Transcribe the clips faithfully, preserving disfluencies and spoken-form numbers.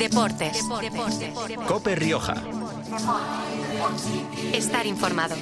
Deportes. Deportes. COPE Rioja. Estar informado.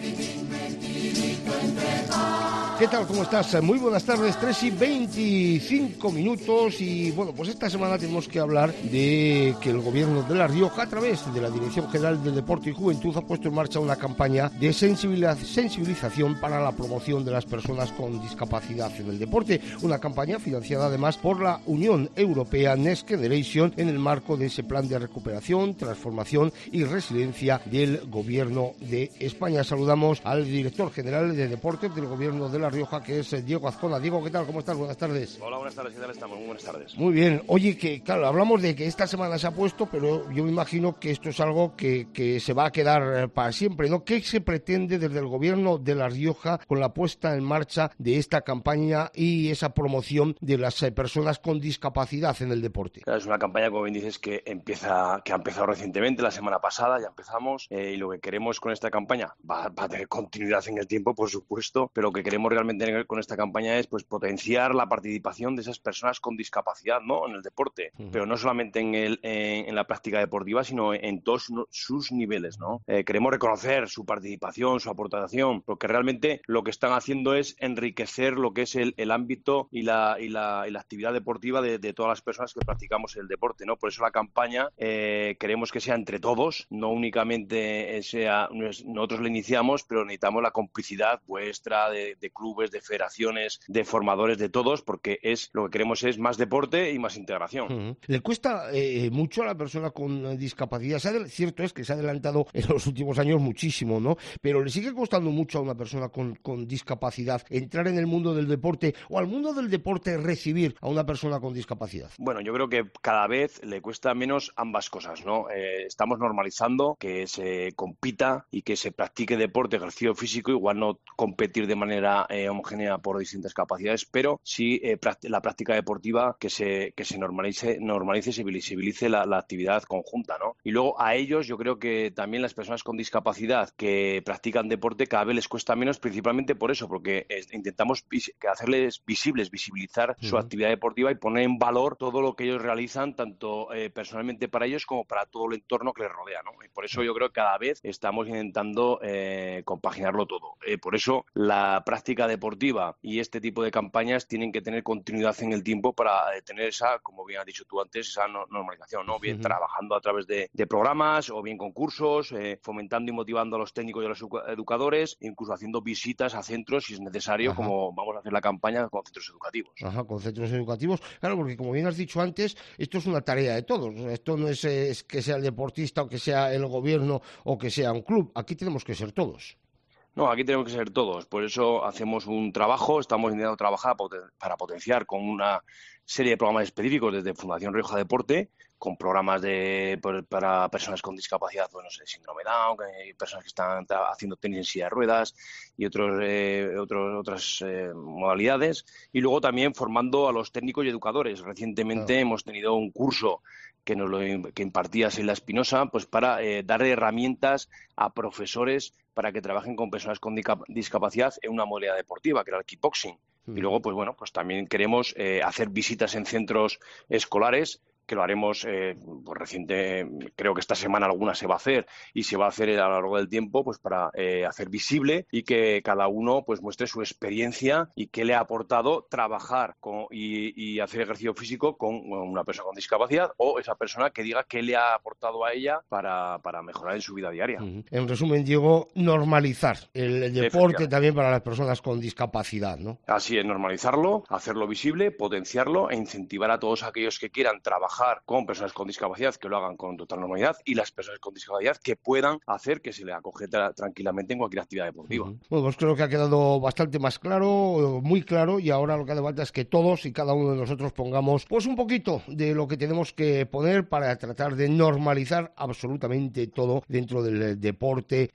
¿Qué tal? ¿Cómo estás? Muy buenas tardes, tres y veinticinco minutos y bueno, pues esta semana tenemos que hablar de que el Gobierno de La Rioja, a través de la Dirección General del Deporte y Juventud, ha puesto en marcha una campaña de sensibilización para la promoción de las personas con discapacidad en el deporte, una campaña financiada además por la Unión Europea Next Generation en el marco de ese plan de recuperación, transformación y resiliencia del Gobierno de España. Saludamos al director general de Deportes del Gobierno de La Rioja, que es Diego Azcona. Diego, ¿qué tal? ¿Cómo estás? Buenas tardes. Hola, buenas tardes. ¿Qué tal estamos? Muy buenas tardes. Muy bien. Oye, que claro, hablamos de que esta semana se ha puesto, pero yo me imagino que esto es algo que, que se va a quedar para siempre, ¿no? ¿Qué se pretende desde el Gobierno de La Rioja con la puesta en marcha de esta campaña y esa promoción de las personas con discapacidad en el deporte? Claro, es una campaña, como bien dices, que empieza, que ha empezado recientemente, la semana pasada ya empezamos, eh, y lo que queremos con esta campaña va, va a tener continuidad en el tiempo, por supuesto, pero lo que queremos realmente tener con esta campaña es pues potenciar la participación de esas personas con discapacidad, ¿no?, en el deporte, uh-huh. pero no solamente en, el, en, en la práctica deportiva, sino en todos sus niveles, ¿no? Eh, queremos reconocer su participación, su aportación, porque realmente lo que están haciendo es enriquecer lo que es el, el ámbito y la, y, la, y la actividad deportiva de, de todas las personas que practicamos el deporte, ¿no? Por eso la campaña eh, queremos que sea entre todos, no únicamente sea, nosotros la iniciamos, pero necesitamos la complicidad vuestra, de, de clubes, de federaciones, de formadores, de todos, porque es lo que queremos es más deporte y más integración. Uh-huh. ¿Le cuesta eh, mucho a la persona con discapacidad? Se ha, cierto es que se ha adelantado en los últimos años muchísimo, ¿no? Pero ¿le sigue costando mucho a una persona con, con discapacidad entrar en el mundo del deporte o al mundo del deporte recibir a una persona con discapacidad? Bueno, yo creo que cada vez le cuesta menos ambas cosas, ¿no? Eh, estamos normalizando que se compita y que se practique deporte, ejercicio físico, igual no competir de manera eh, homogénea por distintas capacidades, pero sí eh, la práctica deportiva que se que se normalice, normalice y se visibilice la, la actividad conjunta, ¿no? Y luego a ellos yo creo que también las personas con discapacidad que practican deporte cada vez les cuesta menos, principalmente por eso, porque es, intentamos vis- que hacerles visibles, visibilizar uh-huh. su actividad deportiva y poner en valor todo lo que ellos realizan, tanto eh, personalmente para ellos como para todo el entorno que les rodea, ¿no? Y por eso yo creo que cada vez estamos intentando eh, compaginarlo todo. Eh, por eso la práctica deportiva y este tipo de campañas tienen que tener continuidad en el tiempo para eh, tener esa, como bien has dicho tú antes, esa no, normalización, ¿no? Bien uh-huh. trabajando a través de, de programas o bien concursos, eh, fomentando y motivando a los técnicos y a los educadores, incluso haciendo visitas a centros si es necesario, Ajá. como vamos a hacer la campaña con centros educativos. Ajá, con centros educativos. Claro, porque como bien has dicho antes, esto es una tarea de todos. Esto no es, es que sea el deportista o que sea el gobierno o que sea un club. Aquí tenemos que ser todos. No, aquí tenemos que ser todos. Por eso hacemos un trabajo, estamos intentando trabajar para potenciar con una serie de programas específicos desde Fundación Rioja Deporte, con programas de para personas con discapacidad, pues no sé, síndrome Down, personas que están haciendo tenis en silla de ruedas y otros, eh, otros otras eh, modalidades. Y luego también formando a los técnicos y educadores. Recientemente claro. hemos tenido un curso que nos lo que impartía Sheila Espinosa, pues para eh, dar herramientas a profesores para que trabajen con personas con discapacidad en una modalidad deportiva, que era el kickboxing. Mm. Y luego, pues bueno, pues también queremos eh, hacer visitas en centros escolares, que lo haremos eh, pues reciente, creo que esta semana alguna se va a hacer y se va a hacer a lo largo del tiempo, pues para eh, hacer visible y que cada uno pues muestre su experiencia y qué le ha aportado trabajar con, y, y hacer ejercicio físico con una persona con discapacidad, o esa persona que diga qué le ha aportado a ella para, para mejorar en su vida diaria. Uh-huh. En resumen, Diego, normalizar el, el deporte también para las personas con discapacidad, ¿no? Así es, normalizarlo, hacerlo visible, potenciarlo e incentivar a todos aquellos que quieran trabajar con personas con discapacidad, que lo hagan con total normalidad, y las personas con discapacidad que puedan hacer que se le acoge tra- tranquilamente en cualquier actividad deportiva. Uh-huh. Bueno, pues creo que ha quedado bastante más claro, muy claro, y ahora lo que hace falta es que todos y cada uno de nosotros pongamos pues un poquito de lo que tenemos que poner para tratar de normalizar absolutamente todo dentro del deporte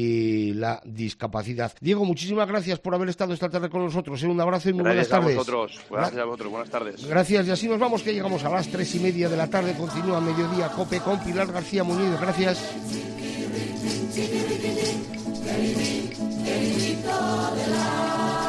y la discapacidad. Diego, muchísimas gracias por haber estado esta tarde con nosotros. Un abrazo y muy gracias buenas tardes. A vosotros. Gracias a vosotros. Buenas tardes. Gracias, y así nos vamos, que llegamos a las tres y media de la tarde. Continúa Mediodía COPE con Pilar García Muñiz. Gracias. El grito de la